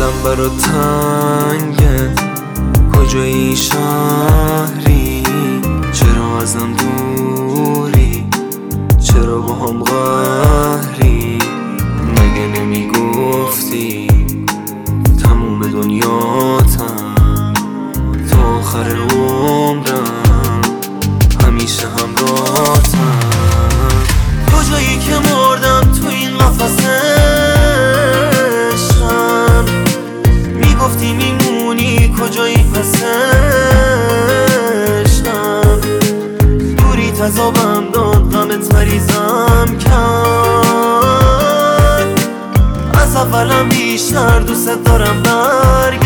دلم برا تنگه، کجایی شهری؟ چرا ازم دوری؟ چرا با هم قهری؟ مگه نمیگفتی تموم دنیاتم تا آخر عمرم همیشه همراهتم؟ کجایی که مردم تو این قفسشم؟ میگفتی میمونی کجایی پسشم؟ دوری تذابم داد غمت مریضم کرد، از اولم بیشتر دوست دارم برگرد.